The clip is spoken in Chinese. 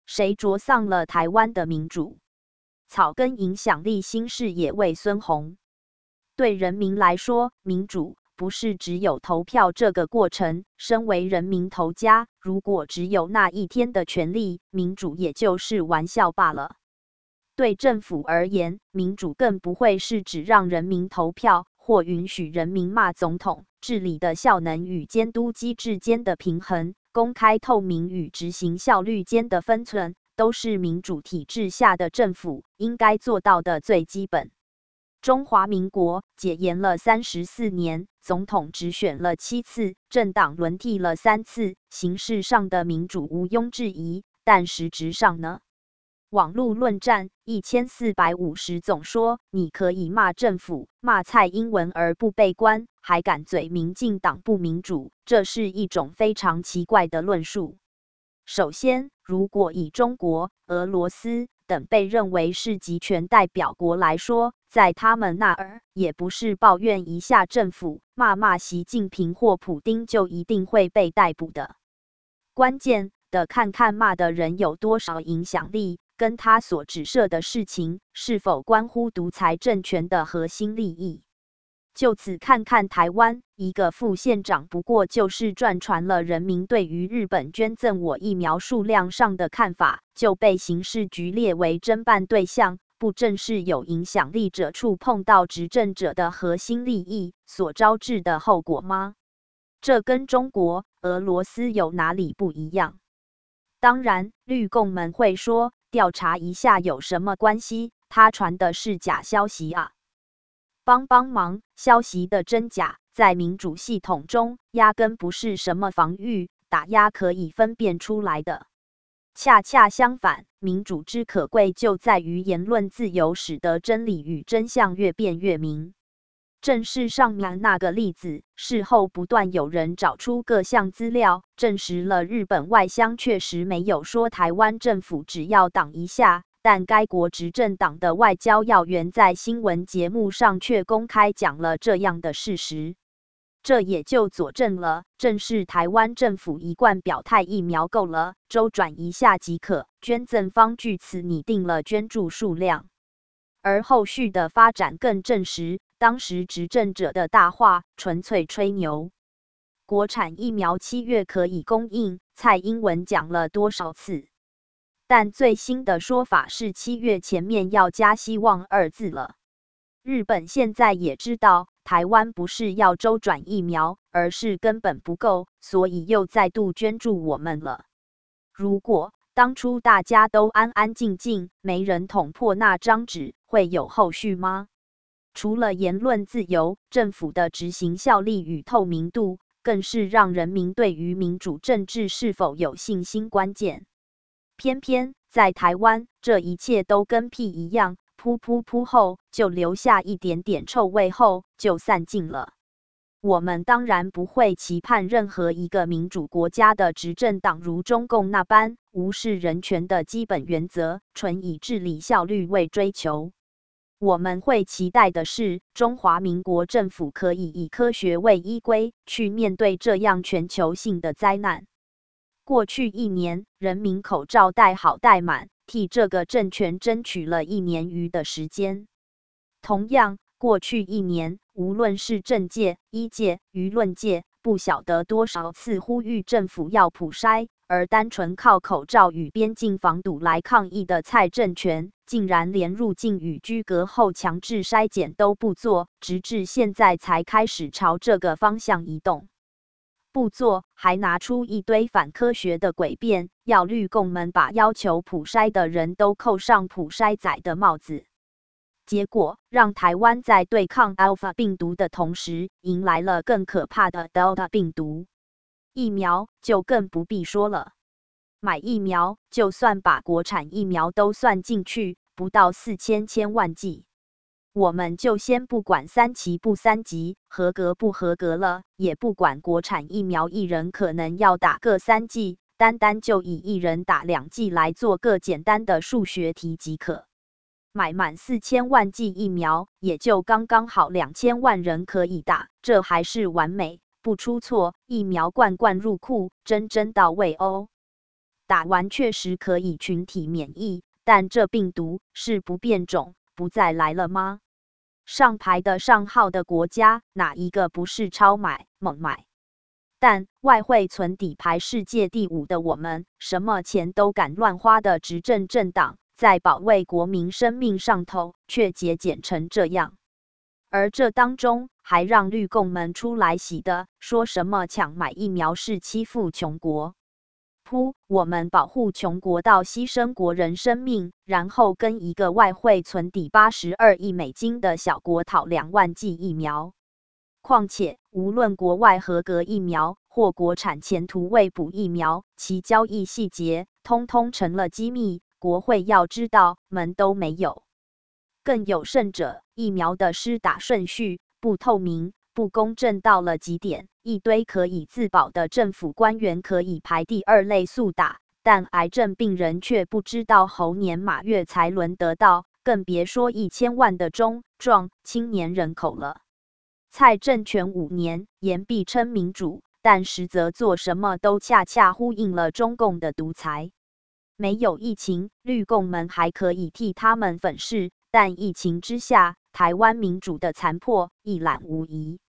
谁着丧了台湾的民主？草根影响力新视野为孙宏。对人民来说，民主不是只有投票这个过程。身为人民头家，如果只有那一天的权利，民主也就是玩笑罢了。对政府而言，民主更不会是指让人民投票或允许人民骂总统。治理的效能与监督机制间的平衡，公开透明与执行效率间的分寸，都是民主体制下的政府应该做到的最基本。中华民国解严了34年，总统只选了7次，政党轮替了3次，形式上的民主毋庸置疑，但实质上呢？网络论战1450总说你可以骂政府、骂蔡英文而不被关，还敢嘴民进党不民主，这是一种非常奇怪的论述。首先，如果以中国、俄罗斯等被认为是集权代表国来说，在他们那儿也不是抱怨一下政府、骂习近平或普丁就一定会被逮捕的。关键的看看骂的人有多少影响力，跟他所指涉的事情是否关乎独裁政权的核心利益。就此看看台湾，一个副县长不过就是转传了人民对于日本捐赠我疫苗数量上的看法，就被刑事局列为侦办对象，不正是有影响力者触碰到执政者的核心利益所招致的后果吗？这跟中国、俄罗斯有哪里不一样？当然，绿共们会说，调查一下有什么关系？他传的是假消息啊！帮忙，消息的真假，在民主系统中压根不是什么防御、打压可以分辨出来的。恰恰相反，民主之可贵就在于言论自由使得真理与真相越辩越明。正是上面那个例子，事后不断有人找出各项资料，证实了日本外相确实没有说台湾政府只要挡一下，但该国执政党的外交要员在新闻节目上却公开讲了这样的事实。这也就佐证了，正是台湾政府一贯表态疫苗够了，周转一下即可，捐赠方据此拟定了捐助数量。而后续的发展更证实，当时执政者的大话纯粹吹牛。国产疫苗7月可以供应，蔡英文讲了多少次？但最新的说法是7月前面要加希望2字了。日本现在也知道，台湾不是要周转疫苗，而是根本不够，所以又再度捐助我们了。如果当初大家都安安静静，没人捅破那张纸，会有后续吗？除了言论自由，政府的执行效力与透明度，更是让人民对于民主政治是否有信心关键。偏偏在台湾，这一切都跟屁一样，噗后就留下一点点臭味后就散尽了。我们当然不会期盼任何一个民主国家的执政党如中共那般无视人权的基本原则，纯以治理效率为追求。我们会期待的是，中华民国政府可以以科学为依归，去面对这样全球性的灾难。过去1年，人民口罩戴好戴满，替这个政权争取了1年余的时间。同样，过去1年，无论是政界、医界、舆论界，不晓得多少次呼吁政府要普筛，而单纯靠口罩与边境防堵来抗议的蔡政权，竟然连入境与居隔后强制筛检都不做，直至现在才开始朝这个方向移动。不做，还拿出一堆反科学的诡辩，要绿共们把要求普筛的人都扣上普筛仔的帽子。结果让台湾在对抗 Alpha 病毒的同时，迎来了更可怕的 Delta 病毒。疫苗就更不必说了，买疫苗就算把国产疫苗都算进去，不到4000千万剂。我们就先不管3期不3级，合格不合格了，也不管国产疫苗一人可能要打个3剂，单就以一人打2剂来做个简单的数学题即可。买满4000万剂疫苗，也就刚刚好2000万人可以打，这还是完美，不出错，疫苗罐入库，真到位哦。 打完确实可以群体免疫，但这病毒是不变种，不再来了吗？上排的上号的国家，哪一个不是超买猛买？但外汇存底排世界第5的我们，什么钱都敢乱花的执政政党，在保卫国民生命上头，却节俭成这样。而这当中还让绿共们出来洗的，说什么抢买疫苗是欺负穷国。噗！我们保护穷国到牺牲国人生命，然后跟一个外汇存底82亿美金的小国讨2万剂疫苗。况且，无论国外合格疫苗或国产前途未卜疫苗，其交易细节通通成了机密，国会要知道门都没有。更有甚者，疫苗的施打顺序不透明、不公正到了极点，一堆可以自保的政府官员可以排第2类速打，但癌症病人却不知道猴年马月才轮得到，更别说1000万的中壮青年人口了。蔡政权5年，言必称民主，但实则做什么都恰恰呼应了中共的独裁。没有疫情，绿共们还可以替他们粉饰，但疫情之下，台湾民主的残破一览无遗。